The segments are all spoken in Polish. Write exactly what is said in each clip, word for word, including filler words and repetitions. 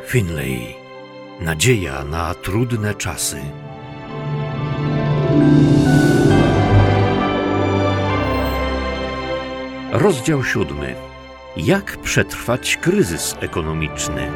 Finlay. Nadzieja na trudne czasy. Rozdział siódmy. Jak przetrwać kryzys ekonomiczny?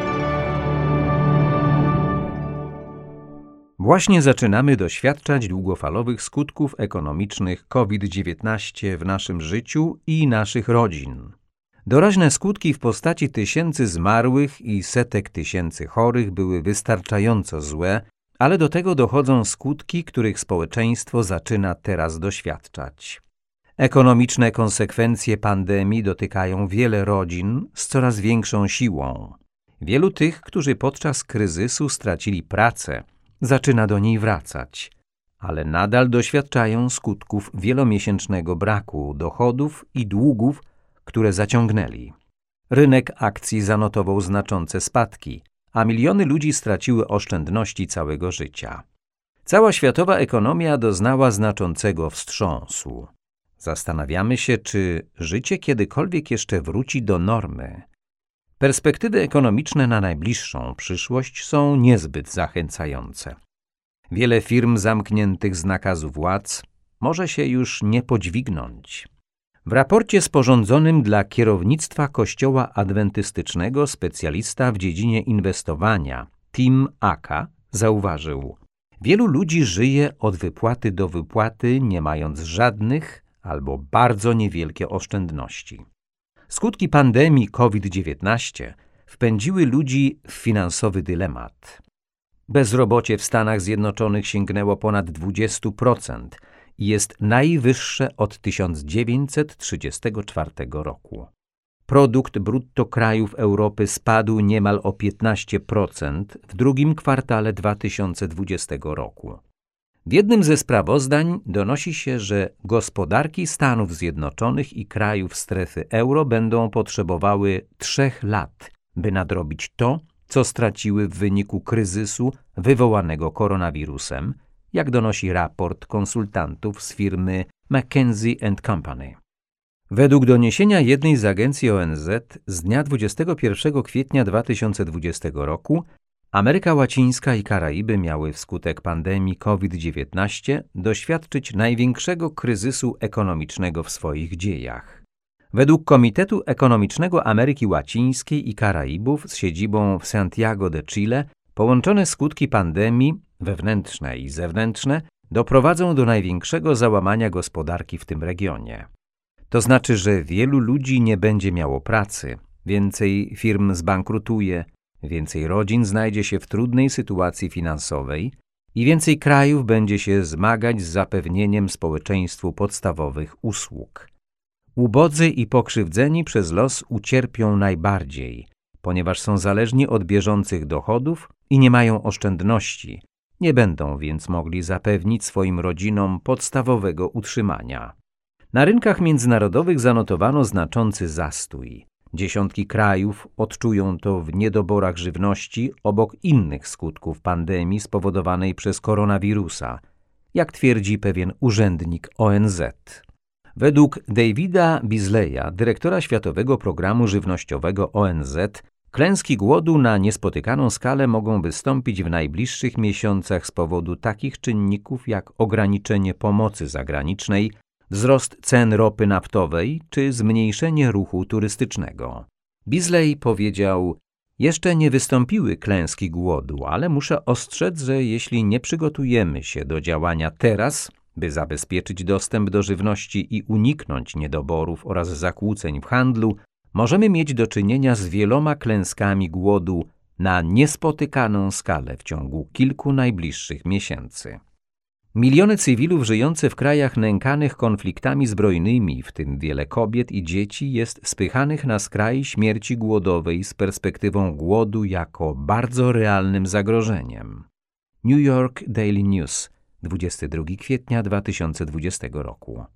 Właśnie zaczynamy doświadczać długofalowych skutków ekonomicznych COVID dziewiętnaście w naszym życiu i naszych rodzin. Doraźne skutki w postaci tysięcy zmarłych i setek tysięcy chorych były wystarczająco złe, ale do tego dochodzą skutki, których społeczeństwo zaczyna teraz doświadczać. Ekonomiczne konsekwencje pandemii dotykają wiele rodzin z coraz większą siłą. Wielu tych, którzy podczas kryzysu stracili pracę, zaczyna do niej wracać, ale nadal doświadczają skutków wielomiesięcznego braku dochodów i długów, które zaciągnęli. Rynek akcji zanotował znaczące spadki, a miliony ludzi straciły oszczędności całego życia. Cała światowa ekonomia doznała znaczącego wstrząsu. Zastanawiamy się, czy życie kiedykolwiek jeszcze wróci do normy. Perspektywy ekonomiczne na najbliższą przyszłość są niezbyt zachęcające. Wiele firm zamkniętych z nakazu władz może się już nie podźwignąć. W raporcie sporządzonym dla kierownictwa Kościoła Adwentystycznego specjalista w dziedzinie inwestowania Tim Aka zauważył: wielu ludzi żyje od wypłaty do wypłaty, nie mając żadnych albo bardzo niewielkie oszczędności. Skutki pandemii COVID dziewiętnaście wpędziły ludzi w finansowy dylemat. Bezrobocie w Stanach Zjednoczonych sięgnęło ponad dwadzieścia procent i jest najwyższe od tysiąc dziewięćset trzydziestego czwartego roku. Produkt brutto krajów Europy spadł niemal o piętnaście procent w drugim kwartale dwa tysiące dwudziestego roku. W jednym ze sprawozdań donosi się, że gospodarki Stanów Zjednoczonych i krajów strefy euro będą potrzebowały trzech lat, by nadrobić to, co straciły w wyniku kryzysu wywołanego koronawirusem, jak donosi raport konsultantów z firmy McKinsey and Company. Według doniesienia jednej z agencji O N Z z dnia dwudziestego pierwszego kwietnia dwa tysiące dwudziestego roku Ameryka Łacińska i Karaiby miały wskutek pandemii COVID dziewiętnaście doświadczyć największego kryzysu ekonomicznego w swoich dziejach. Według Komitetu Ekonomicznego Ameryki Łacińskiej i Karaibów z siedzibą w Santiago de Chile połączone skutki pandemii, wewnętrzne i zewnętrzne, doprowadzą do największego załamania gospodarki w tym regionie. To znaczy, że wielu ludzi nie będzie miało pracy, więcej firm zbankrutuje, więcej rodzin znajdzie się w trudnej sytuacji finansowej i więcej krajów będzie się zmagać z zapewnieniem społeczeństwu podstawowych usług. Ubodzy i pokrzywdzeni przez los ucierpią najbardziej, ponieważ są zależni od bieżących dochodów i nie mają oszczędności, nie będą więc mogli zapewnić swoim rodzinom podstawowego utrzymania. Na rynkach międzynarodowych zanotowano znaczący zastój. Dziesiątki krajów odczują to w niedoborach żywności obok innych skutków pandemii spowodowanej przez koronawirusa, jak twierdzi pewien urzędnik O N Z. Według Davida Beasleya, dyrektora Światowego Programu Żywnościowego O N Z, klęski głodu na niespotykaną skalę mogą wystąpić w najbliższych miesiącach z powodu takich czynników jak ograniczenie pomocy zagranicznej, wzrost cen ropy naftowej czy zmniejszenie ruchu turystycznego. Beasley powiedział: jeszcze nie wystąpiły klęski głodu, ale muszę ostrzec, że jeśli nie przygotujemy się do działania teraz, by zabezpieczyć dostęp do żywności i uniknąć niedoborów oraz zakłóceń w handlu, możemy mieć do czynienia z wieloma klęskami głodu na niespotykaną skalę w ciągu kilku najbliższych miesięcy. Miliony cywilów żyjące w krajach nękanych konfliktami zbrojnymi, w tym wiele kobiet i dzieci, jest spychanych na skraj śmierci głodowej z perspektywą głodu jako bardzo realnym zagrożeniem. New York Daily News, dwudziestego drugiego kwietnia dwa tysiące dwudziestego roku.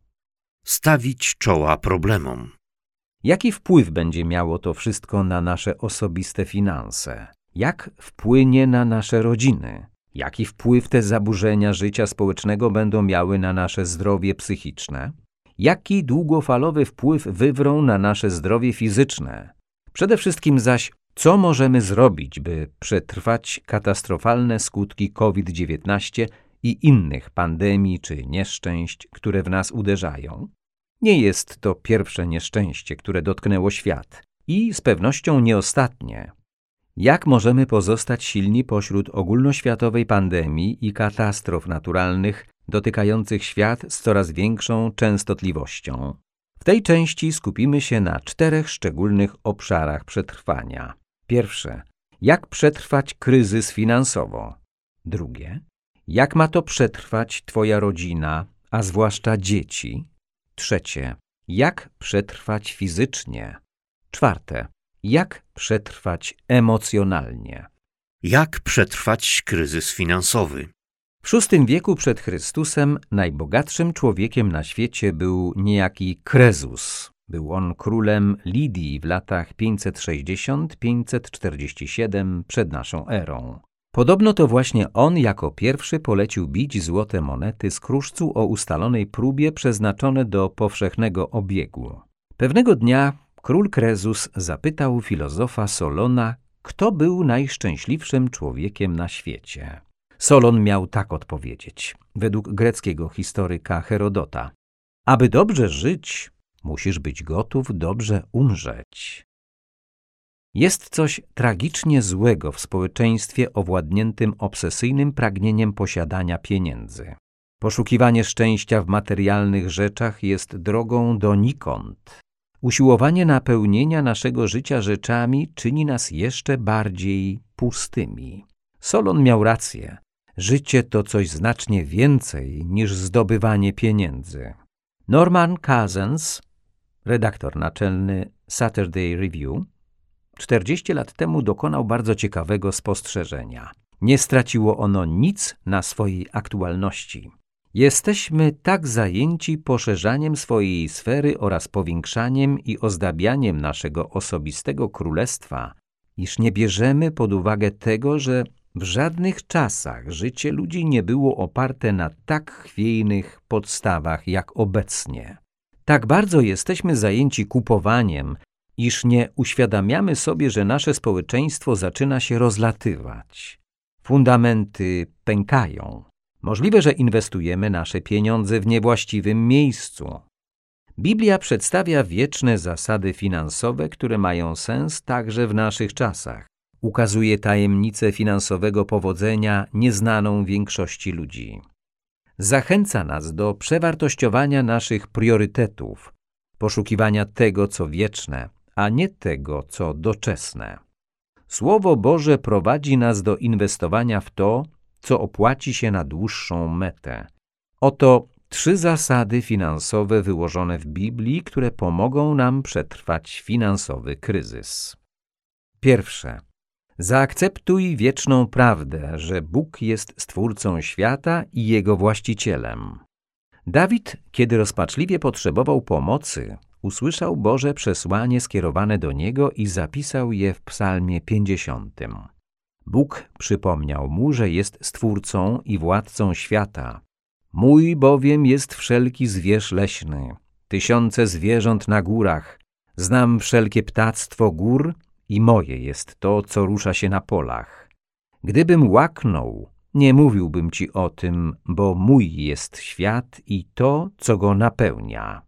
Stawić czoła problemom. Jaki wpływ będzie miało to wszystko na nasze osobiste finanse? Jak wpłynie na nasze rodziny? Jaki wpływ te zaburzenia życia społecznego będą miały na nasze zdrowie psychiczne? Jaki długofalowy wpływ wywrą na nasze zdrowie fizyczne? Przede wszystkim zaś, Co możemy zrobić, by przetrwać katastrofalne skutki COVID dziewiętnaście i innych pandemii czy nieszczęść, które w nas uderzają? Nie jest to pierwsze nieszczęście, które dotknęło świat i z pewnością nie ostatnie. Jak możemy pozostać silni pośród ogólnoświatowej pandemii i katastrof naturalnych dotykających świat z coraz większą częstotliwością? W tej części skupimy się na czterech szczególnych obszarach przetrwania. Pierwsze, jak przetrwać kryzys finansowo. Drugie, jak ma to przetrwać Twoja rodzina, a zwłaszcza dzieci. Trzecie, jak przetrwać fizycznie. Czwarte, jak przetrwać emocjonalnie. Jak przetrwać kryzys finansowy? W szóstym wieku przed Chrystusem najbogatszym człowiekiem na świecie był niejaki Krezus. Był on królem Lidii w latach pięćset sześćdziesiąt do pięćset czterdzieści siedem przed naszą erą. Podobno to właśnie on jako pierwszy polecił bić złote monety z kruszcu o ustalonej próbie przeznaczone do powszechnego obiegu. Pewnego dnia król Krezus zapytał filozofa Solona, kto był najszczęśliwszym człowiekiem na świecie. Solon miał tak odpowiedzieć, według greckiego historyka Herodota. Aby dobrze żyć, musisz być gotów dobrze umrzeć. Jest coś tragicznie złego w społeczeństwie owładniętym obsesyjnym pragnieniem posiadania pieniędzy. Poszukiwanie szczęścia w materialnych rzeczach jest drogą donikąd. Usiłowanie napełnienia naszego życia rzeczami czyni nas jeszcze bardziej pustymi. Solon miał rację. Życie to coś znacznie więcej niż zdobywanie pieniędzy. Norman Cousins, redaktor naczelny Saturday Review, czterdzieści lat temu dokonał bardzo ciekawego spostrzeżenia. Nie straciło ono nic na swojej aktualności. Jesteśmy tak zajęci poszerzaniem swojej sfery oraz powiększaniem i ozdabianiem naszego osobistego królestwa, iż nie bierzemy pod uwagę tego, że w żadnych czasach życie ludzi nie było oparte na tak chwiejnych podstawach jak obecnie. Tak bardzo jesteśmy zajęci kupowaniem, iż nie uświadamiamy sobie, że nasze społeczeństwo zaczyna się rozlatywać. Fundamenty pękają. Możliwe, że inwestujemy nasze pieniądze w niewłaściwym miejscu. Biblia przedstawia wieczne zasady finansowe, które mają sens także w naszych czasach. Ukazuje tajemnicę finansowego powodzenia nieznaną większości ludzi. Zachęca nas do przewartościowania naszych priorytetów, poszukiwania tego, co wieczne, a nie tego, co doczesne. Słowo Boże prowadzi nas do inwestowania w to, co opłaci się na dłuższą metę. Oto trzy zasady finansowe wyłożone w Biblii, które pomogą nam przetrwać finansowy kryzys. Pierwsze. Zaakceptuj wieczną prawdę, że Bóg jest Stwórcą świata i Jego właścicielem. Dawid, kiedy rozpaczliwie potrzebował pomocy, usłyszał Boże przesłanie skierowane do niego i zapisał je w psalmie pięćdziesiątym. Bóg przypomniał mu, że jest Stwórcą i Władcą świata. Mój bowiem jest wszelki zwierz leśny, tysiące zwierząt na górach. Znam wszelkie ptactwo gór i moje jest to, co rusza się na polach. Gdybym łaknął, nie mówiłbym ci o tym, bo mój jest świat i to, co go napełnia.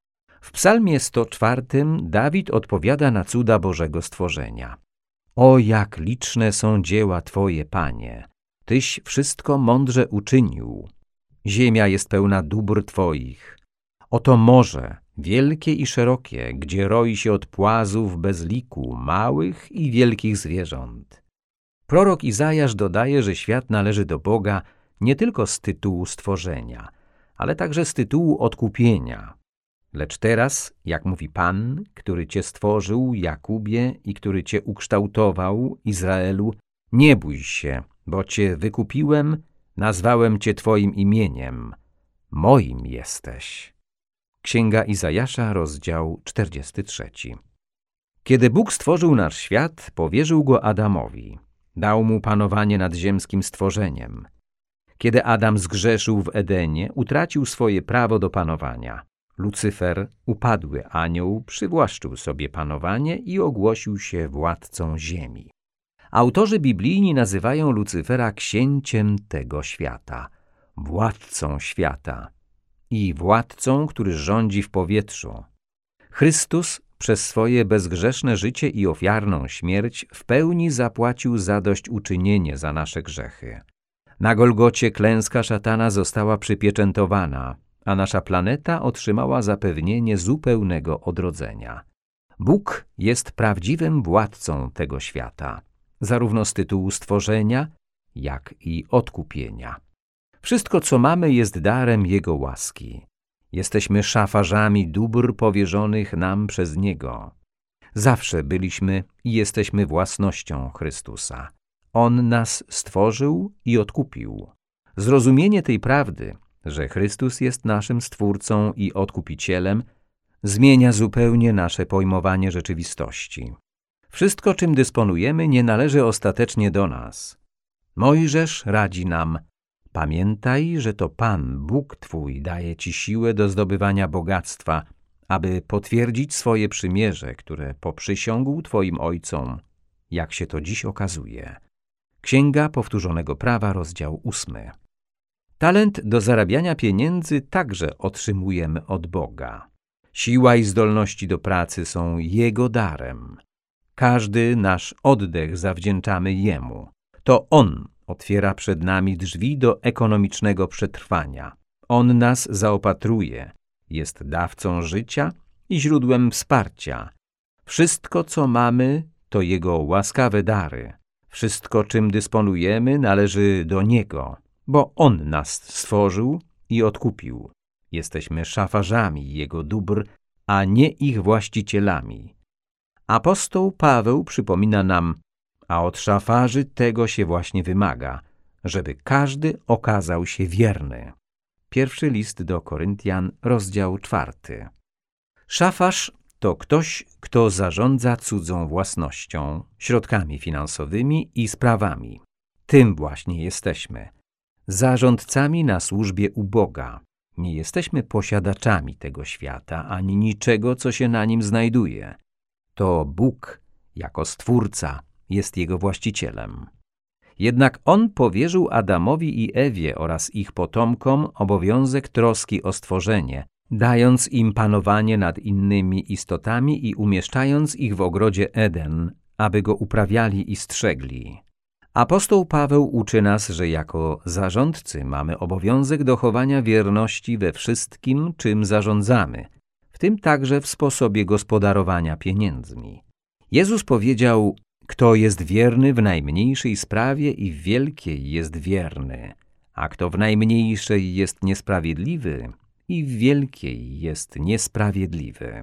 W psalmie sto czwartym Dawid odpowiada na cuda Bożego stworzenia. O, jak liczne są dzieła Twoje, Panie! Tyś wszystko mądrze uczynił. Ziemia jest pełna dóbr Twoich. Oto morze, wielkie i szerokie, gdzie roi się od płazów bez liku małych i wielkich zwierząt. Prorok Izajasz dodaje, że świat należy do Boga nie tylko z tytułu stworzenia, ale także z tytułu odkupienia. Lecz teraz, jak mówi Pan, który Cię stworzył, Jakubie, i który Cię ukształtował, Izraelu, nie bój się, bo Cię wykupiłem, nazwałem Cię Twoim imieniem. Moim jesteś. Księga Izajasza, rozdział czterdziesty trzeci. Kiedy Bóg stworzył nasz świat, powierzył go Adamowi. Dał mu panowanie nad ziemskim stworzeniem. Kiedy Adam zgrzeszył w Edenie, utracił swoje prawo do panowania. Lucyfer, upadły anioł, przywłaszczył sobie panowanie i ogłosił się władcą ziemi. Autorzy biblijni nazywają Lucyfera księciem tego świata, władcą świata i władcą, który rządzi w powietrzu. Chrystus przez swoje bezgrzeszne życie i ofiarną śmierć w pełni zapłacił zadośćuczynienie za nasze grzechy. Na Golgocie klęska szatana została przypieczętowana, a nasza planeta otrzymała zapewnienie zupełnego odrodzenia. Bóg jest prawdziwym władcą tego świata, zarówno z tytułu stworzenia, jak i odkupienia. Wszystko, co mamy, jest darem Jego łaski. Jesteśmy szafarzami dóbr powierzonych nam przez Niego. Zawsze byliśmy i jesteśmy własnością Chrystusa. On nas stworzył i odkupił. Zrozumienie tej prawdy, że Chrystus jest naszym Stwórcą i Odkupicielem, zmienia zupełnie nasze pojmowanie rzeczywistości. Wszystko, czym dysponujemy, nie należy ostatecznie do nas. Mojżesz radzi nam: pamiętaj, że to Pan, Bóg Twój, daje Ci siłę do zdobywania bogactwa, aby potwierdzić swoje przymierze, które poprzysiągł Twoim ojcom, jak się to dziś okazuje. Księga Powtórzonego Prawa, rozdział ósmy. Talent do zarabiania pieniędzy także otrzymujemy od Boga. Siła i zdolności do pracy są Jego darem. Każdy nasz oddech zawdzięczamy Jemu. To On otwiera przed nami drzwi do ekonomicznego przetrwania. On nas zaopatruje, jest dawcą życia i źródłem wsparcia. Wszystko, co mamy, to Jego łaskawe dary. Wszystko, czym dysponujemy, należy do Niego, bo On nas stworzył i odkupił. Jesteśmy szafarzami Jego dóbr, a nie ich właścicielami. Apostoł Paweł przypomina nam: a od szafarzy tego się właśnie wymaga, żeby każdy okazał się wierny. Pierwszy list do Koryntian, rozdział czwarty. Szafarz to ktoś, kto zarządza cudzą własnością, środkami finansowymi i sprawami. Tym właśnie jesteśmy. Zarządcami na służbie u Boga. Nie jesteśmy posiadaczami tego świata, ani niczego, co się na nim znajduje. To Bóg, jako Stwórca, jest jego właścicielem. Jednak On powierzył Adamowi i Ewie oraz ich potomkom obowiązek troski o stworzenie, dając im panowanie nad innymi istotami i umieszczając ich w ogrodzie Eden, aby go uprawiali i strzegli. Apostoł Paweł uczy nas, że jako zarządcy mamy obowiązek dochowania wierności we wszystkim, czym zarządzamy, w tym także w sposobie gospodarowania pieniędzmi. Jezus powiedział: kto jest wierny w najmniejszej sprawie i w wielkiej jest wierny, a kto w najmniejszej jest niesprawiedliwy i w wielkiej jest niesprawiedliwy.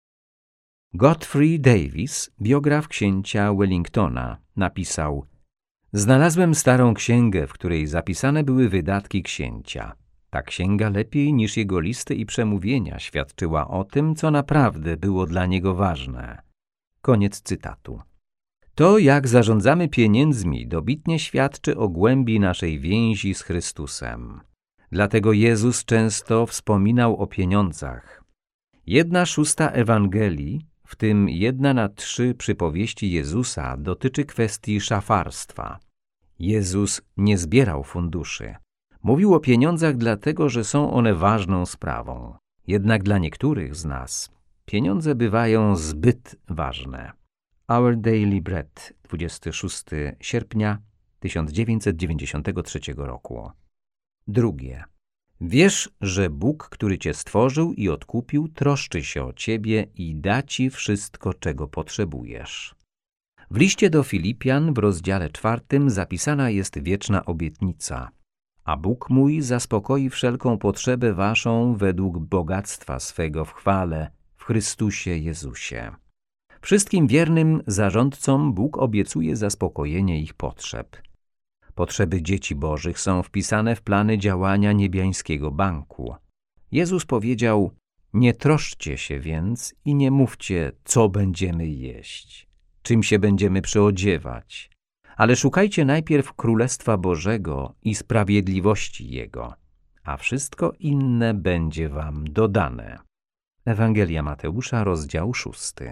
Godfrey Davis, biograf księcia Wellingtona, napisał: znalazłem starą księgę, w której zapisane były wydatki księcia. Ta księga lepiej niż jego listy i przemówienia świadczyła o tym, co naprawdę było dla niego ważne. Koniec cytatu. To, jak zarządzamy pieniędzmi, dobitnie świadczy o głębi naszej więzi z Chrystusem. Dlatego Jezus często wspominał o pieniądzach. Jedna szósta Ewangelii, w tym jedna na trzy przypowieści Jezusa, dotyczy kwestii szafarstwa. Jezus nie zbierał funduszy. Mówił o pieniądzach dlatego, że są one ważną sprawą. Jednak dla niektórych z nas pieniądze bywają zbyt ważne. Our Daily Bread, dwudziestego szóstego sierpnia tysiąc dziewięćset dziewięćdziesiątego trzeciego roku. Drugie. Wiesz, że Bóg, który cię stworzył i odkupił, troszczy się o ciebie i da ci wszystko, czego potrzebujesz. W liście do Filipian w rozdziale czwartym zapisana jest wieczna obietnica: a Bóg mój zaspokoi wszelką potrzebę waszą według bogactwa swego w chwale w Chrystusie Jezusie. Wszystkim wiernym zarządcom Bóg obiecuje zaspokojenie ich potrzeb. Potrzeby dzieci bożych są wpisane w plany działania niebiańskiego banku. Jezus powiedział: nie troszczcie się więc i nie mówcie, co będziemy jeść, czym się będziemy przyodziewać, ale szukajcie najpierw Królestwa Bożego i sprawiedliwości Jego, a wszystko inne będzie wam dodane. Ewangelia Mateusza, rozdział szósty.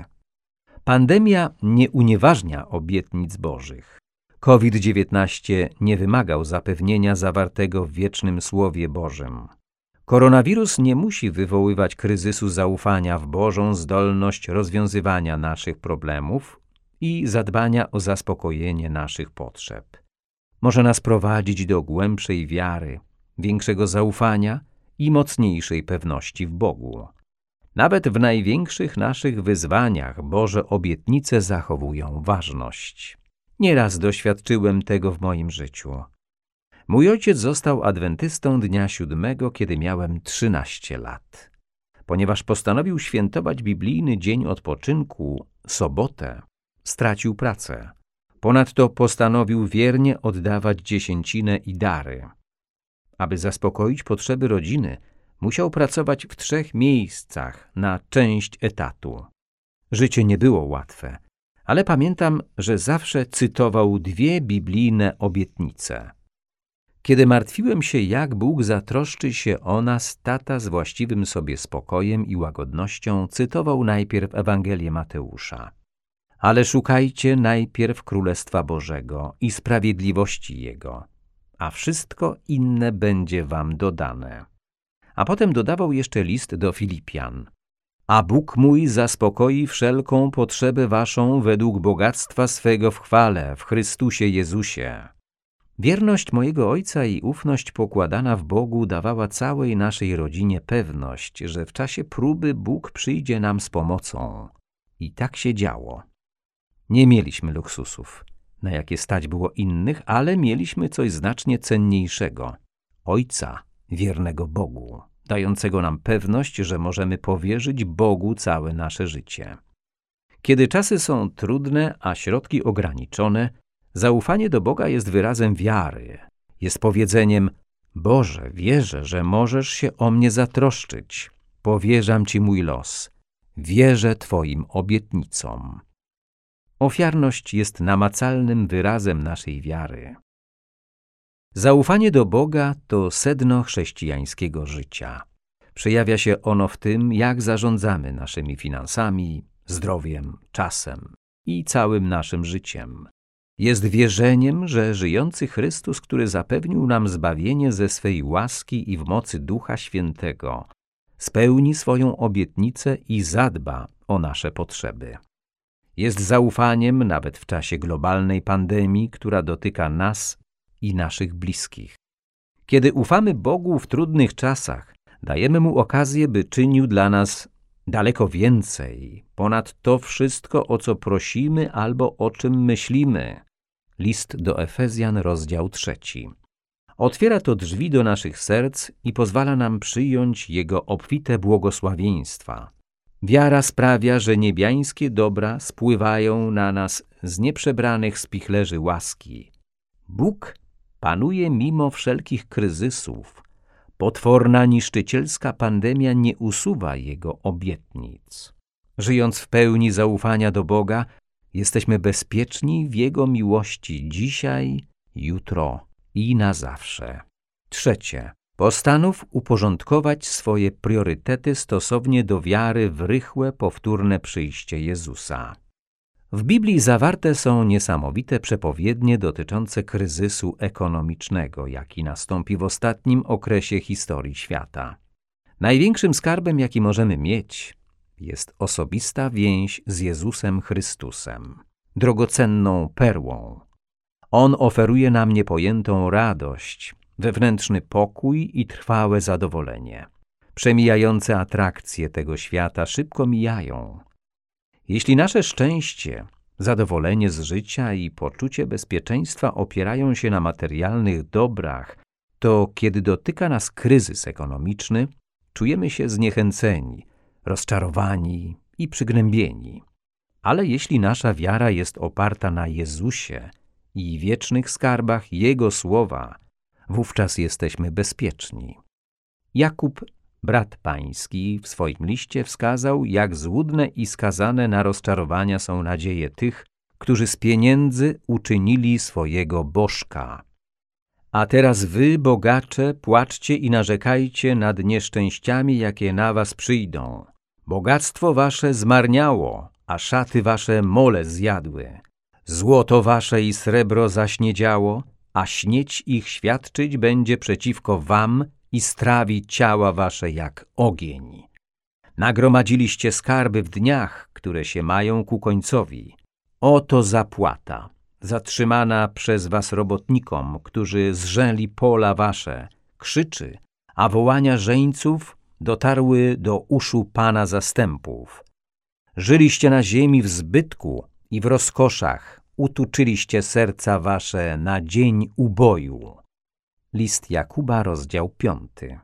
Pandemia nie unieważnia obietnic Bożych. COVID dziewiętnaście nie wymagał zapewnienia zawartego w wiecznym Słowie Bożym. Koronawirus nie musi wywoływać kryzysu zaufania w Bożą zdolność rozwiązywania naszych problemów i zadbania o zaspokojenie naszych potrzeb. Może nas prowadzić do głębszej wiary, większego zaufania i mocniejszej pewności w Bogu. Nawet w największych naszych wyzwaniach Boże obietnice zachowują ważność. Nieraz doświadczyłem tego w moim życiu. Mój ojciec został adwentystą dnia siódmego, kiedy miałem trzynaście lat. Ponieważ postanowił świętować biblijny dzień odpoczynku, sobotę, stracił pracę. Ponadto postanowił wiernie oddawać dziesięcinę i dary. Aby zaspokoić potrzeby rodziny, musiał pracować w trzech miejscach na część etatu. Życie nie było łatwe, ale pamiętam, że zawsze cytował dwie biblijne obietnice. Kiedy martwiłem się, jak Bóg zatroszczy się o nas, tata z właściwym sobie spokojem i łagodnością cytował najpierw Ewangelię Mateusza. Ale szukajcie najpierw Królestwa Bożego i sprawiedliwości Jego, a wszystko inne będzie wam dodane. A potem dodawał jeszcze list do Filipian. A Bóg mój zaspokoi wszelką potrzebę waszą według bogactwa swego w chwale w Chrystusie Jezusie. Wierność mojego ojca i ufność pokładana w Bogu dawała całej naszej rodzinie pewność, że w czasie próby Bóg przyjdzie nam z pomocą. I tak się działo. Nie mieliśmy luksusów, na jakie stać było innych, ale mieliśmy coś znacznie cenniejszego. Ojca wiernego Bogu, dającego nam pewność, że możemy powierzyć Bogu całe nasze życie. Kiedy czasy są trudne, a środki ograniczone, zaufanie do Boga jest wyrazem wiary. Jest powiedzeniem: Boże, wierzę, że możesz się o mnie zatroszczyć. Powierzam Ci mój los. Wierzę Twoim obietnicom. Ofiarność jest namacalnym wyrazem naszej wiary. Zaufanie do Boga to sedno chrześcijańskiego życia. Przejawia się ono w tym, jak zarządzamy naszymi finansami, zdrowiem, czasem i całym naszym życiem. Jest wierzeniem, że żyjący Chrystus, który zapewnił nam zbawienie ze swej łaski i w mocy Ducha Świętego, spełni swoją obietnicę i zadba o nasze potrzeby. Jest zaufaniem nawet w czasie globalnej pandemii, która dotyka nas i naszych bliskich. Kiedy ufamy Bogu w trudnych czasach, dajemy Mu okazję, by czynił dla nas daleko więcej, ponad to wszystko, o co prosimy albo o czym myślimy. List do Efezjan, rozdział trzeci. Otwiera to drzwi do naszych serc i pozwala nam przyjąć Jego obfite błogosławieństwa. Wiara sprawia, że niebiańskie dobra spływają na nas z nieprzebranych spichlerzy łaski. Bóg panuje mimo wszelkich kryzysów. Potworna, niszczycielska pandemia nie usuwa Jego obietnic. Żyjąc w pełni zaufania do Boga, jesteśmy bezpieczni w Jego miłości dzisiaj, jutro i na zawsze. Trzecie. Postanów uporządkować swoje priorytety stosownie do wiary w rychłe, powtórne przyjście Jezusa. W Biblii zawarte są niesamowite przepowiednie dotyczące kryzysu ekonomicznego, jaki nastąpi w ostatnim okresie historii świata. Największym skarbem, jaki możemy mieć, jest osobista więź z Jezusem Chrystusem, drogocenną perłą. On oferuje nam niepojętą radość, wewnętrzny pokój i trwałe zadowolenie. Przemijające atrakcje tego świata szybko mijają. Jeśli nasze szczęście, zadowolenie z życia i poczucie bezpieczeństwa opierają się na materialnych dobrach, to kiedy dotyka nas kryzys ekonomiczny, czujemy się zniechęceni, rozczarowani i przygnębieni. Ale jeśli nasza wiara jest oparta na Jezusie i wiecznych skarbach Jego słowa, wówczas jesteśmy bezpieczni. Jakub, brat pański, w swoim liście wskazał, jak złudne i skazane na rozczarowania są nadzieje tych, którzy z pieniędzy uczynili swojego bożka. A teraz wy, bogacze, płaczcie i narzekajcie nad nieszczęściami, jakie na was przyjdą, Bogactwo wasze zmarniało, a szaty wasze mole zjadły. Złoto wasze i srebro zaśniedziało, a śnieć ich świadczyć będzie przeciwko wam i strawi ciała wasze jak ogień. Nagromadziliście skarby w dniach, które się mają ku końcowi. Oto zapłata, zatrzymana przez was robotnikom, którzy zrzeli pola wasze, krzyczy, a wołania żeńców dotarły do uszu Pana zastępów. Żyliście na ziemi w zbytku i w rozkoszach, utuczyliście serca wasze na dzień uboju. List Jakuba, rozdział piąty.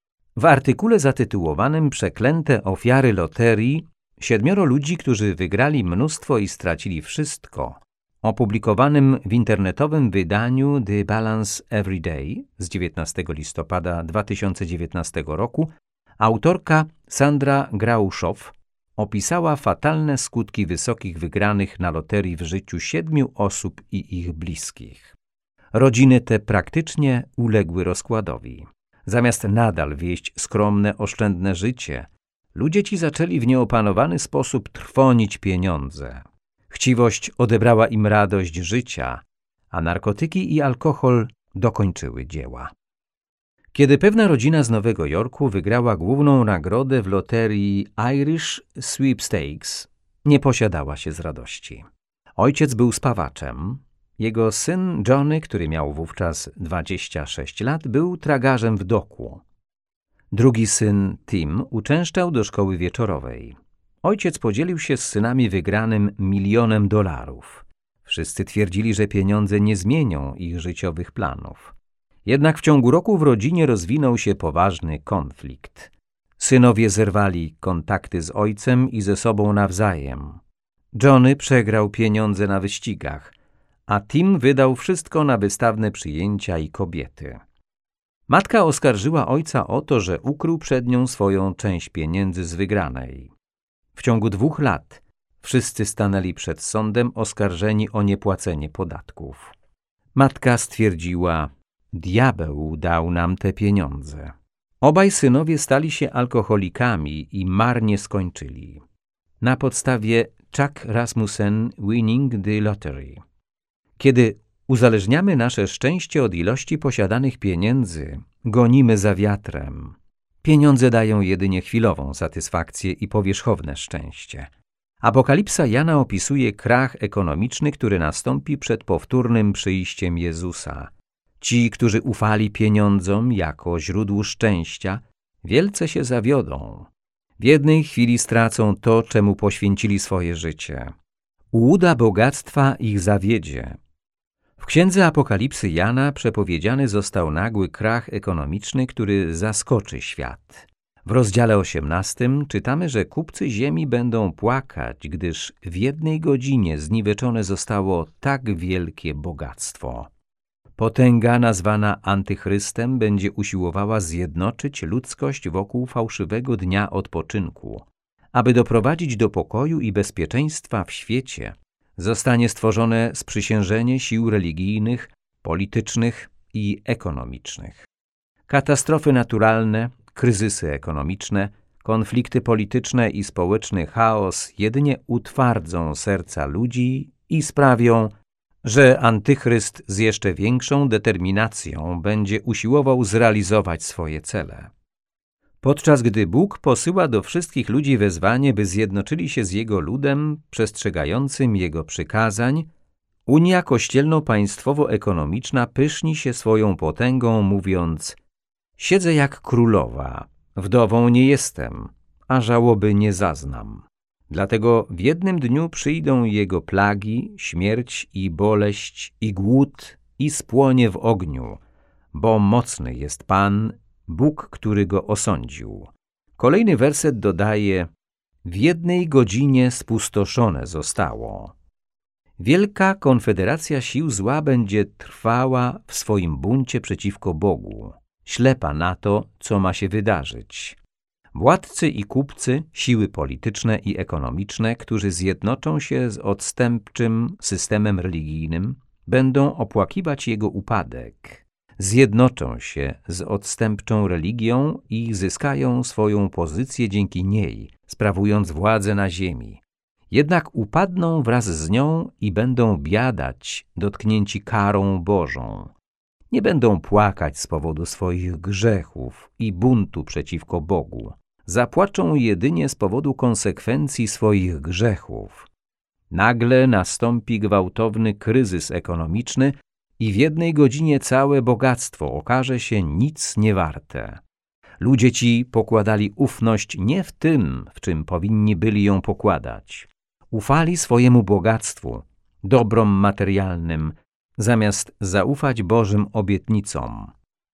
W artykule zatytułowanym Przeklęte ofiary loterii siedmioro ludzi, którzy wygrali mnóstwo i stracili wszystko, opublikowanym w internetowym wydaniu The Balance Everyday z dziewiętnastego listopada dwa tysiące dziewiętnastego roku, autorka Sandra Grauszow opisała fatalne skutki wysokich wygranych na loterii w życiu siedmiu osób i ich bliskich. Rodziny te praktycznie uległy rozkładowi. Zamiast nadal wieść skromne, oszczędne życie, ludzie ci zaczęli w nieopanowany sposób trwonić pieniądze. Chciwość odebrała im radość życia, a narkotyki i alkohol dokończyły dzieła. Kiedy pewna rodzina z Nowego Jorku wygrała główną nagrodę w loterii Irish Sweepstakes, nie posiadała się z radości. Ojciec był spawaczem. Jego syn Johnny, który miał wówczas dwadzieścia sześć lat, był tragarzem w doku. Drugi syn, Tim, uczęszczał do szkoły wieczorowej. Ojciec podzielił się z synami wygranym milionem dolarów. Wszyscy twierdzili, że pieniądze nie zmienią ich życiowych planów. Jednak w ciągu roku w rodzinie rozwinął się poważny konflikt. Synowie zerwali kontakty z ojcem i ze sobą nawzajem. Johnny przegrał pieniądze na wyścigach, a Tim wydał wszystko na wystawne przyjęcia i kobiety. Matka oskarżyła ojca o to, że ukrył przed nią swoją część pieniędzy z wygranej. W ciągu dwóch lat wszyscy stanęli przed sądem oskarżeni o niepłacenie podatków. Matka stwierdziła: diabeł dał nam te pieniądze. Obaj synowie stali się alkoholikami i marnie skończyli. Na podstawie Chuck Rasmussen Winning the Lottery. Kiedy uzależniamy nasze szczęście od ilości posiadanych pieniędzy, gonimy za wiatrem. Pieniądze dają jedynie chwilową satysfakcję i powierzchowne szczęście. Apokalipsa Jana opisuje krach ekonomiczny, który nastąpi przed powtórnym przyjściem Jezusa. Ci, którzy ufali pieniądzom jako źródłu szczęścia, wielce się zawiodą. W jednej chwili stracą to, czemu poświęcili swoje życie. Ułuda bogactwa ich zawiedzie. W księdze Apokalipsy Jana przepowiedziany został nagły krach ekonomiczny, który zaskoczy świat. W rozdziale osiemnastym czytamy, że kupcy ziemi będą płakać, gdyż w jednej godzinie zniweczone zostało tak wielkie bogactwo. Potęga nazwana Antychrystem będzie usiłowała zjednoczyć ludzkość wokół fałszywego dnia odpoczynku. Aby doprowadzić do pokoju i bezpieczeństwa w świecie, zostanie stworzone sprzysiężenie sił religijnych, politycznych i ekonomicznych. Katastrofy naturalne, kryzysy ekonomiczne, konflikty polityczne i społeczny chaos jedynie utwardzą serca ludzi i sprawią, że Antychryst z jeszcze większą determinacją będzie usiłował zrealizować swoje cele. Podczas gdy Bóg posyła do wszystkich ludzi wezwanie, by zjednoczyli się z Jego ludem przestrzegającym Jego przykazań, Unia Kościelno-Państwowo-Ekonomiczna pyszni się swoją potęgą, mówiąc: siedzę jak królowa, wdową nie jestem, a żałoby nie zaznam. Dlatego w jednym dniu przyjdą Jego plagi, śmierć i boleść, i głód, i spłonie w ogniu, bo mocny jest Pan, Bóg, który go osądził. Kolejny werset dodaje: w jednej godzinie spustoszone zostało. Wielka konfederacja sił zła będzie trwała w swoim buncie przeciwko Bogu, ślepa na to, co ma się wydarzyć. Władcy i kupcy, siły polityczne i ekonomiczne, którzy zjednoczą się z odstępczym systemem religijnym, będą opłakiwać jego upadek. Zjednoczą się z odstępczą religią i zyskają swoją pozycję dzięki niej z sprawując władzę na ziemi. Jednak upadną wraz z nią i będą biadać, dotknięci karą Bożą. Nie będą płakać z powodu swoich grzechów i buntu przeciwko Bogu. Zapłaczą jedynie z powodu konsekwencji swoich grzechów. Nagle nastąpi gwałtowny kryzys ekonomiczny i w jednej godzinie całe bogactwo okaże się nic niewarte. Ludzie ci pokładali ufność nie w tym, w czym powinni byli ją pokładać. Ufali swojemu bogactwu, dobrom materialnym, zamiast zaufać Bożym obietnicom.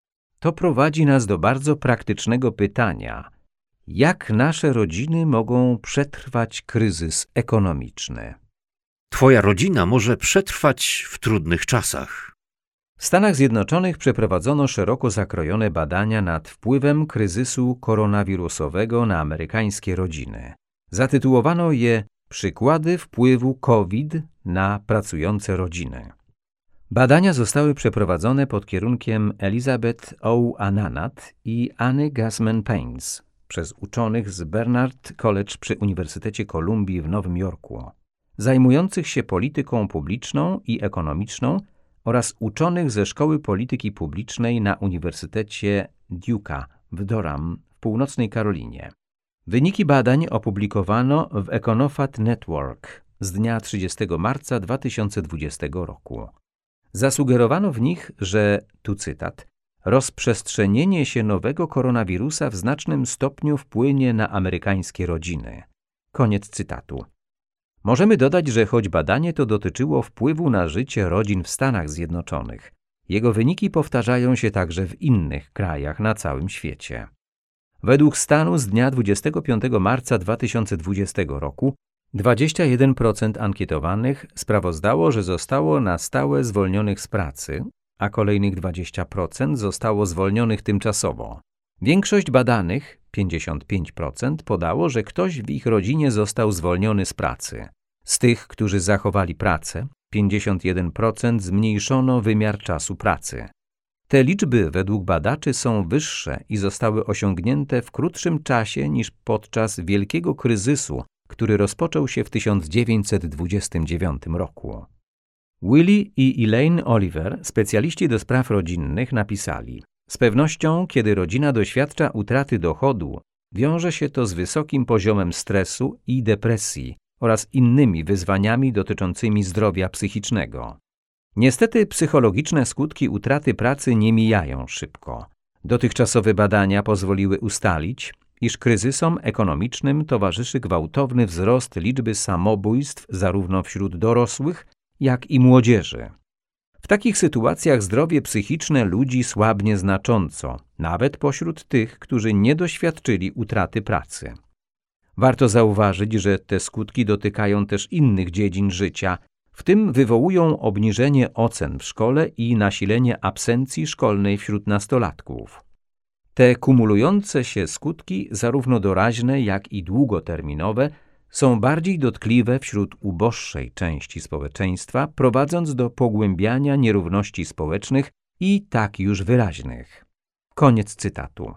To prowadzi nas do bardzo praktycznego pytania: jak nasze rodziny mogą przetrwać kryzys ekonomiczny? Twoja rodzina może przetrwać w trudnych czasach. W Stanach Zjednoczonych przeprowadzono szeroko zakrojone badania nad wpływem kryzysu koronawirusowego na amerykańskie rodziny. Zatytułowano je Przykłady wpływu COVID na pracujące rodziny. Badania zostały przeprowadzone pod kierunkiem Elizabeth O. Ananat i Anny Gassman-Pains przez uczonych z Barnard College przy Uniwersytecie Kolumbii w Nowym Jorku, zajmujących się polityką publiczną i ekonomiczną oraz uczonych ze Szkoły Polityki Publicznej na Uniwersytecie Duke'a w Durham w północnej Karolinie. Wyniki badań opublikowano w Econofat Network z dnia trzydziestego marca dwa tysiące dwudziestego roku. Zasugerowano w nich, że, tu cytat, rozprzestrzenienie się nowego koronawirusa w znacznym stopniu wpłynie na amerykańskie rodziny. Koniec cytatu. Możemy dodać, że choć badanie to dotyczyło wpływu na życie rodzin w Stanach Zjednoczonych, jego wyniki powtarzają się także w innych krajach na całym świecie. Według stanu z dnia dwudziestego piątego marca dwa tysiące dwudziestego roku dwadzieścia jeden procent ankietowanych sprawozdało, że zostało na stałe zwolnionych z pracy, a kolejnych dwadzieścia procent zostało zwolnionych tymczasowo. Większość badanych, pięćdziesiąt pięć procent, podało, że ktoś w ich rodzinie został zwolniony z pracy. Z tych, którzy zachowali pracę, pięćdziesiąt jeden procent zmniejszono wymiar czasu pracy. Te liczby według badaczy są wyższe i zostały osiągnięte w krótszym czasie niż podczas wielkiego kryzysu, który rozpoczął się w tysiąc dziewięćset dwudziestym dziewiątym roku. Willie i Elaine Oliver, specjaliści do spraw rodzinnych, napisali: z pewnością, kiedy rodzina doświadcza utraty dochodu, wiąże się to z wysokim poziomem stresu i depresji oraz innymi wyzwaniami dotyczącymi zdrowia psychicznego. Niestety psychologiczne skutki utraty pracy nie mijają szybko. Dotychczasowe badania pozwoliły ustalić, iż kryzysom ekonomicznym towarzyszy gwałtowny wzrost liczby samobójstw zarówno wśród dorosłych, jak i młodzieży. W takich sytuacjach zdrowie psychiczne ludzi słabnie znacząco, nawet pośród tych, którzy nie doświadczyli utraty pracy. Warto zauważyć, że te skutki dotykają też innych dziedzin życia, w tym wywołują obniżenie ocen w szkole i nasilenie absencji szkolnej wśród nastolatków. Te kumulujące się skutki, zarówno doraźne, jak i długoterminowe, są bardziej dotkliwe wśród uboższej części społeczeństwa, prowadząc do pogłębiania nierówności społecznych i tak już wyraźnych. Koniec cytatu.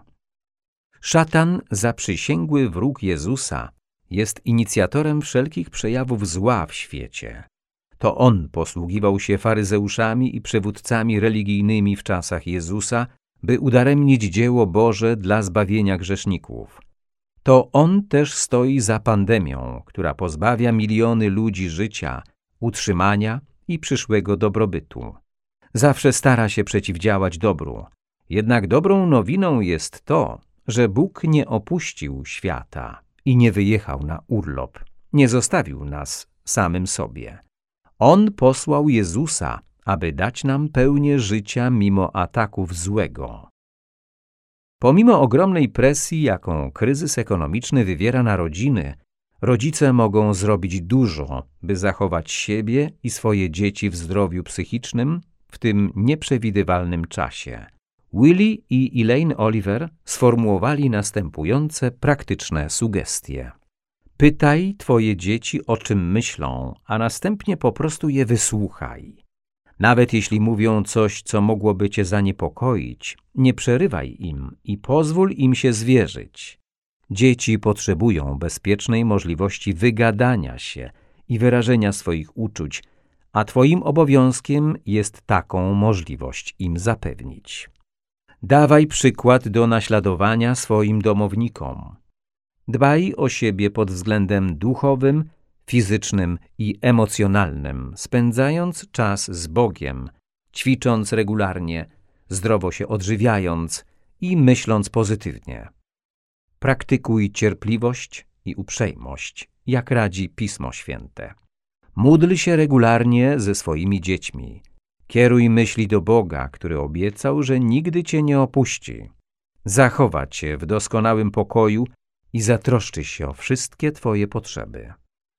Szatan, zaprzysięgły wróg Jezusa, jest inicjatorem wszelkich przejawów zła w świecie. To on posługiwał się faryzeuszami i przywódcami religijnymi w czasach Jezusa, by udaremnić dzieło Boże dla zbawienia grzeszników. To on też stoi za pandemią, która pozbawia miliony ludzi życia, utrzymania i przyszłego dobrobytu. Zawsze stara się przeciwdziałać dobru. Jednak dobrą nowiną jest to, że Bóg nie opuścił świata i nie wyjechał na urlop, nie zostawił nas samym sobie. On posłał Jezusa, aby dać nam pełnię życia mimo ataków złego. Pomimo ogromnej presji, jaką kryzys ekonomiczny wywiera na rodziny, rodzice mogą zrobić dużo, by zachować siebie i swoje dzieci w zdrowiu psychicznym w tym nieprzewidywalnym czasie. Willie i Elaine Oliver sformułowali następujące praktyczne sugestie. Pytaj twoje dzieci, o czym myślą, a następnie po prostu je wysłuchaj. Nawet jeśli mówią coś, co mogłoby cię zaniepokoić, nie przerywaj im i pozwól im się zwierzyć. Dzieci potrzebują bezpiecznej możliwości wygadania się i wyrażenia swoich uczuć, a Twoim obowiązkiem jest taką możliwość im zapewnić. Dawaj przykład do naśladowania swoim domownikom. Dbaj o siebie pod względem duchowym, fizycznym i emocjonalnym, spędzając czas z Bogiem, ćwicząc regularnie, zdrowo się odżywiając i myśląc pozytywnie. Praktykuj cierpliwość i uprzejmość, jak radzi Pismo Święte. Módl się regularnie ze swoimi dziećmi. Kieruj myśli do Boga, który obiecał, że nigdy Cię nie opuści. Zachowa Cię w doskonałym pokoju i zatroszczy się o wszystkie Twoje potrzeby.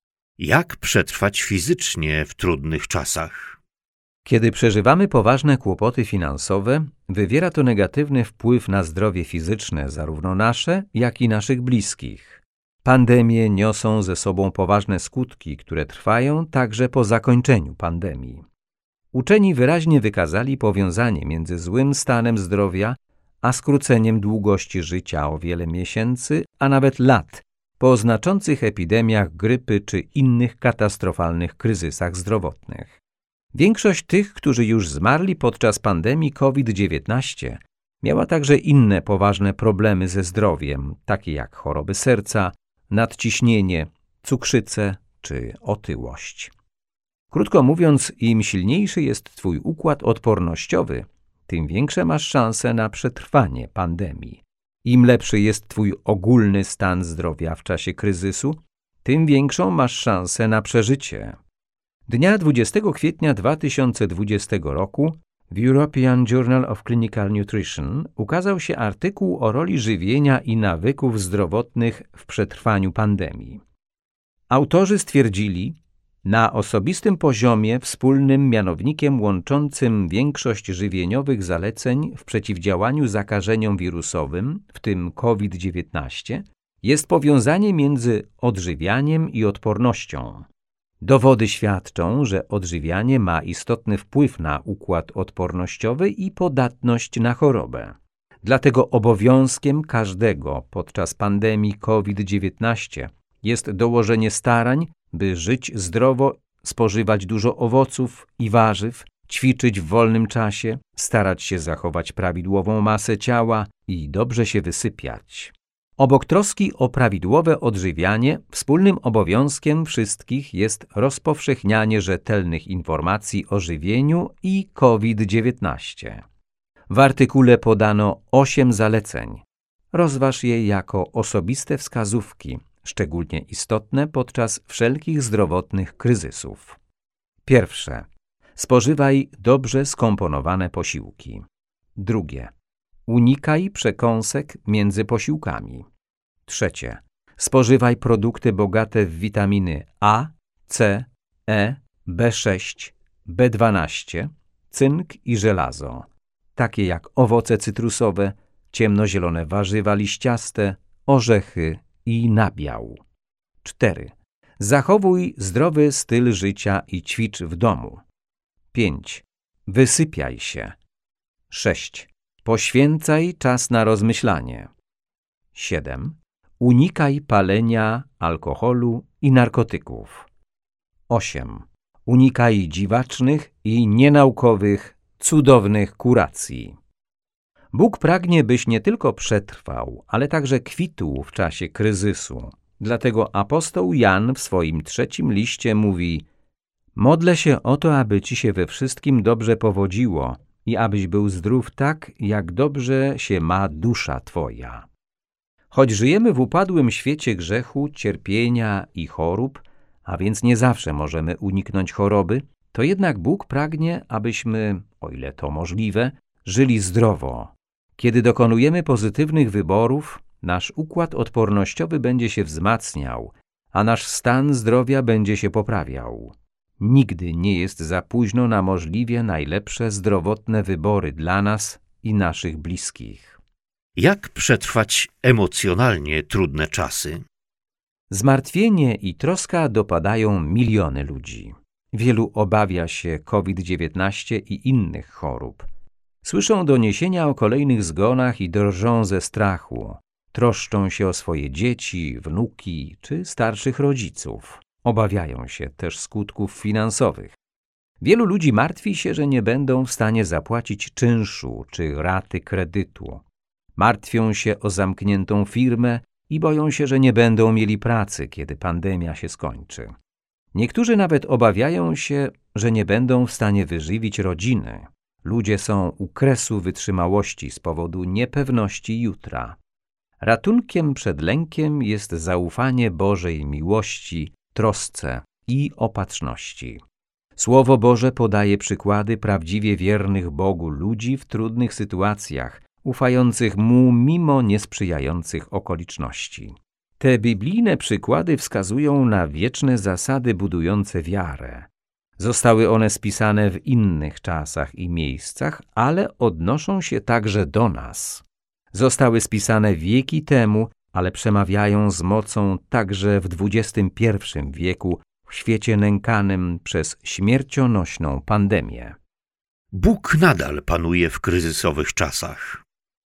Jak przetrwać fizycznie w trudnych czasach? Kiedy przeżywamy poważne kłopoty finansowe, wywiera to negatywny wpływ na zdrowie fizyczne zarówno nasze, jak i naszych bliskich. Pandemie niosą ze sobą poważne skutki, które trwają także po zakończeniu pandemii. Uczeni wyraźnie wykazali powiązanie między złym stanem zdrowia a skróceniem długości życia o wiele miesięcy, a nawet lat, po znaczących epidemiach grypy czy innych katastrofalnych kryzysach zdrowotnych. Większość tych, którzy już zmarli podczas pandemii COVID dziewiętnaście, miała także inne poważne problemy ze zdrowiem, takie jak choroby serca, nadciśnienie, cukrzycę czy otyłość. Krótko mówiąc, im silniejszy jest Twój układ odpornościowy, tym większe masz szanse na przetrwanie pandemii. Im lepszy jest Twój ogólny stan zdrowia w czasie kryzysu, tym większą masz szansę na przeżycie. Dnia dwudziestego kwietnia dwa tysiące dwudziestego roku w European Journal of Clinical Nutrition ukazał się artykuł o roli żywienia i nawyków zdrowotnych w przetrwaniu pandemii. Autorzy stwierdzili, na osobistym poziomie wspólnym mianownikiem łączącym większość żywieniowych zaleceń w przeciwdziałaniu zakażeniom wirusowym, w tym COVID dziewiętnaście, jest powiązanie między odżywianiem i odpornością. Dowody świadczą, że odżywianie ma istotny wpływ na układ odpornościowy i podatność na chorobę. Dlatego obowiązkiem każdego podczas pandemii COVID dziewiętnaście jest dołożenie starań, by żyć zdrowo, spożywać dużo owoców i warzyw, ćwiczyć w wolnym czasie, starać się zachować prawidłową masę ciała i dobrze się wysypiać. Obok troski o prawidłowe odżywianie, wspólnym obowiązkiem wszystkich jest rozpowszechnianie rzetelnych informacji o żywieniu i COVID dziewiętnaście. W artykule podano osiem zaleceń. Rozważ je jako osobiste wskazówki, szczególnie istotne podczas wszelkich zdrowotnych kryzysów. Pierwsze. Spożywaj dobrze skomponowane posiłki. Drugie. Unikaj przekąsek między posiłkami. Trzecie. Spożywaj produkty bogate w witaminy A, C, E, B sześć, B dwanaście, cynk i żelazo, takie jak owoce cytrusowe, ciemnozielone warzywa liściaste, orzechy i nabiał. Cztery. Zachowuj zdrowy styl życia i ćwicz w domu. Pięć. Wysypiaj się. Sześć. Poświęcaj czas na rozmyślanie. Siedem. Unikaj palenia, alkoholu i narkotyków. Osiem. Unikaj dziwacznych i nienaukowych, cudownych kuracji. Bóg pragnie, byś nie tylko przetrwał, ale także kwitł w czasie kryzysu. Dlatego apostoł Jan w swoim trzecim liście mówi: modlę się o to, aby ci się we wszystkim dobrze powodziło i abyś był zdrów tak, jak dobrze się ma dusza twoja. Choć żyjemy w upadłym świecie grzechu, cierpienia i chorób, a więc nie zawsze możemy uniknąć choroby, to jednak Bóg pragnie, abyśmy, o ile to możliwe, żyli zdrowo. Kiedy dokonujemy pozytywnych wyborów, nasz układ odpornościowy będzie się wzmacniał, a nasz stan zdrowia będzie się poprawiał. Nigdy nie jest za późno na możliwie najlepsze zdrowotne wybory dla nas i naszych bliskich. Jak przetrwać emocjonalnie trudne czasy? Zmartwienie i troska dopadają miliony ludzi. Wielu obawia się COVID dziewiętnaście i innych chorób. Słyszą doniesienia o kolejnych zgonach i drżą ze strachu. troszczą się o swoje dzieci, wnuki czy starszych rodziców. Obawiają się też skutków finansowych. Wielu ludzi martwi się, że nie będą w stanie zapłacić czynszu czy raty kredytu. Martwią się o zamkniętą firmę i boją się, że nie będą mieli pracy, kiedy pandemia się skończy. Niektórzy nawet obawiają się, że nie będą w stanie wyżywić rodziny. Ludzie są u kresu wytrzymałości z powodu niepewności jutra. Ratunkiem przed lękiem jest zaufanie Bożej miłości, trosce i opatrzności. Słowo Boże podaje przykłady prawdziwie wiernych Bogu ludzi w trudnych sytuacjach, ufających Mu mimo niesprzyjających okoliczności. Te biblijne przykłady wskazują na wieczne zasady budujące wiarę. Zostały one spisane w innych czasach i miejscach, ale odnoszą się także do nas. Zostały spisane wieki temu, ale przemawiają z mocą także w dwudziestym pierwszym wieku w świecie nękanym przez śmiercionośną pandemię. Bóg nadal panuje w kryzysowych czasach.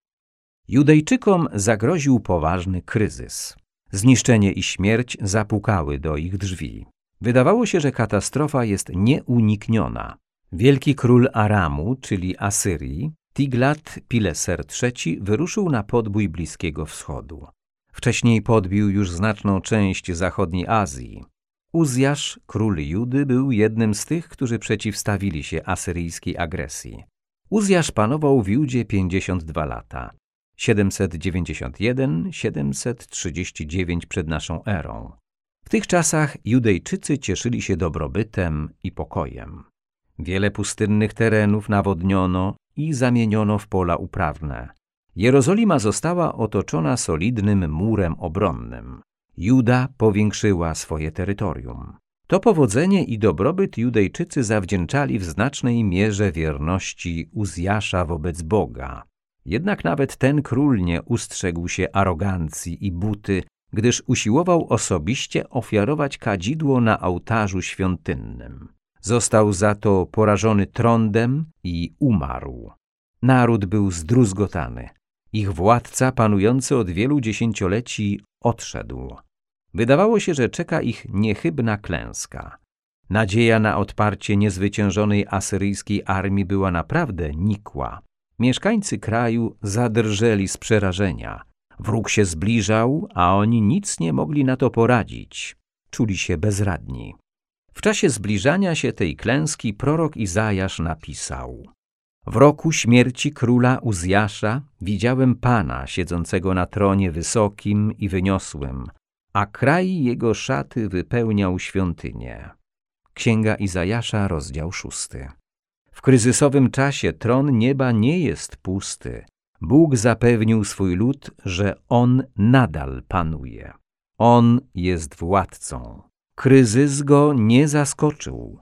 Judejczykom zagroził poważny kryzys. Zniszczenie i śmierć zapukały do ich drzwi. Wydawało się, że katastrofa jest nieunikniona. Wielki król Aramu, czyli Asyrii, Tiglat-Pileser trzeci, wyruszył na podbój Bliskiego Wschodu. Wcześniej podbił już znaczną część zachodniej Azji. Uzjasz, król Judy, był jednym z tych, którzy przeciwstawili się asyryjskiej agresji. Uzjasz panował w Judzie pięćdziesiąt dwa lata. siedemset dziewięćdziesiąt jeden do siedemset trzydzieści dziewięć przed naszą erą. W tych czasach Judejczycy cieszyli się dobrobytem i pokojem. Wiele pustynnych terenów nawodniono i zamieniono w pola uprawne. Jerozolima została otoczona solidnym murem obronnym. Juda powiększyła swoje terytorium. To powodzenie i dobrobyt Judejczycy zawdzięczali w znacznej mierze wierności Uzjasza wobec Boga. Jednak nawet ten król nie ustrzegł się arogancji i buty, gdyż usiłował osobiście ofiarować kadzidło na ołtarzu świątynnym. Został za to porażony trądem i umarł. Naród był zdruzgotany. Ich władca, panujący od wielu dziesięcioleci, odszedł. Wydawało się, że czeka ich niechybna klęska. Nadzieja na odparcie niezwyciężonej asyryjskiej armii była naprawdę nikła. Mieszkańcy kraju zadrżeli z przerażenia. Wróg się zbliżał, a oni nic nie mogli na to poradzić. Czuli się bezradni. W czasie zbliżania się tej klęski prorok Izajasz napisał: W roku śmierci króla Uzjasza widziałem Pana siedzącego na tronie wysokim i wyniosłym, a kraj jego szaty wypełniał świątynię. Księga Izajasza, rozdział szósty. W kryzysowym czasie tron nieba nie jest pusty. Bóg zapewnił swój lud, że On nadal panuje. On jest władcą. Kryzys go nie zaskoczył.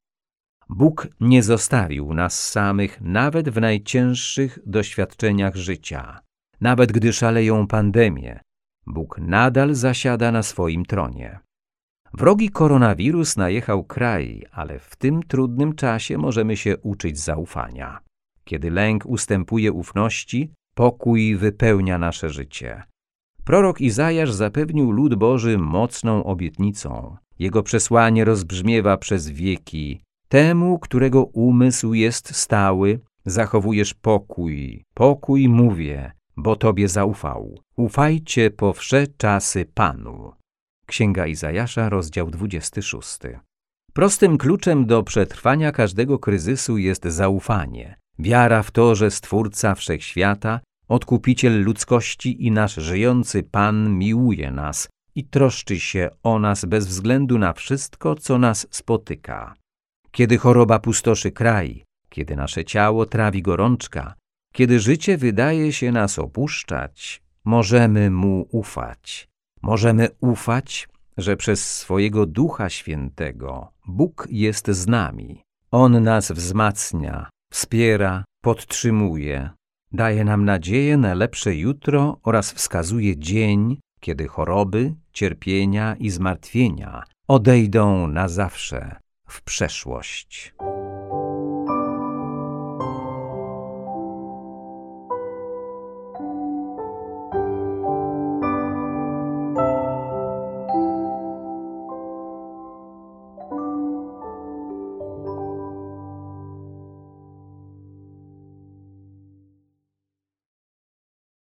Bóg nie zostawił nas samych nawet w najcięższych doświadczeniach życia. Nawet gdy szaleją pandemie, Bóg nadal zasiada na swoim tronie. Wrogi koronawirus najechał kraj, ale w tym trudnym czasie możemy się uczyć zaufania. Kiedy lęk ustępuje ufności, pokój wypełnia nasze życie. Prorok Izajasz zapewnił lud Boży mocną obietnicą. Jego przesłanie rozbrzmiewa przez wieki. Temu, którego umysł jest stały, zachowujesz pokój. Pokój mówię, bo Tobie zaufał. Ufajcie po wsze czasy Panu. Księga Izajasza, rozdział dwudziesty szósty. Prostym kluczem do przetrwania każdego kryzysu jest zaufanie. Wiara w to, że Stwórca Wszechświata, Odkupiciel ludzkości i nasz żyjący Pan miłuje nas i troszczy się o nas bez względu na wszystko, co nas spotyka. Kiedy choroba pustoszy kraj, kiedy nasze ciało trawi gorączka, kiedy życie wydaje się nas opuszczać, możemy Mu ufać. Możemy ufać, że przez swojego Ducha Świętego Bóg jest z nami. On nas wzmacnia, wspiera, podtrzymuje, daje nam nadzieję na lepsze jutro oraz wskazuje dzień, kiedy choroby, cierpienia i zmartwienia odejdą na zawsze w przeszłość.